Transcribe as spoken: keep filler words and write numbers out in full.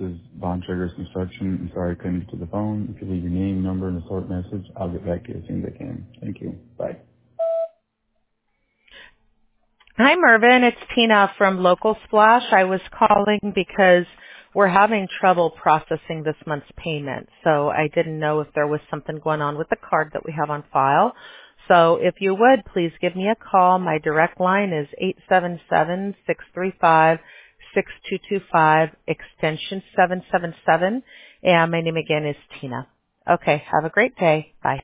is Bond Triggers Construction. I'm sorry I couldn't get to the phone. If you leave your name, number, and a short message, I'll get back to you as soon as I can. Thank you. Bye. Hi, Mervyn. It's Tina from Local Splash. I was calling because we're having trouble processing this month's payment. So I didn't know if there was something going on with the card that we have on file. So if you would, please give me a call. My direct line is eight seven seven, six three five, six two two five, extension seven seven seven. And my name again is Tina. Okay, have a great day. Bye.